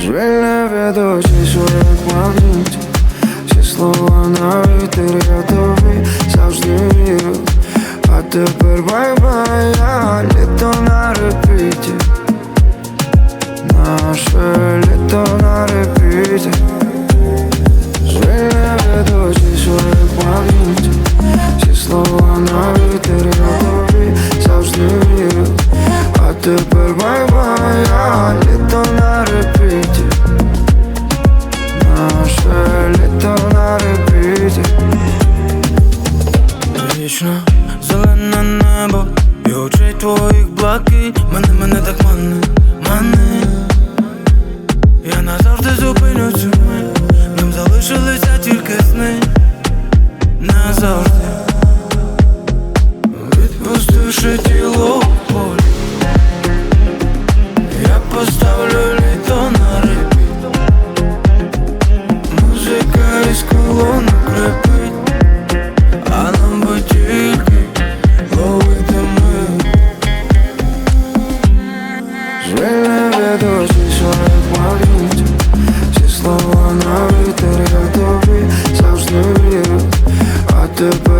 Звільне ведучий своїх магнітів, всі слова на вітер, я тобі завжди вірю. А тепер бай-бай, а літо на репіті, наше літо на репіті. Звільне ведучий своїх магнітів, всі слова на вітер, я тобі завжди вірю. А тепер бай-бай, а літо на репіті, наше літо на репіті. Вічно зелене небо і очей твоїх блакить. Мене так мани. Я назавжди зупиню цю мить. Нам залишилися тільки сни. Назавжди відпустивши тіло в полі, я поставлю літо на репіт. Музика із колонок крепить, а нам би тільки ловити ми. Звільне ведучий своїх магнітів, всі слова на вітер, я тобі завжди вірю. А тепер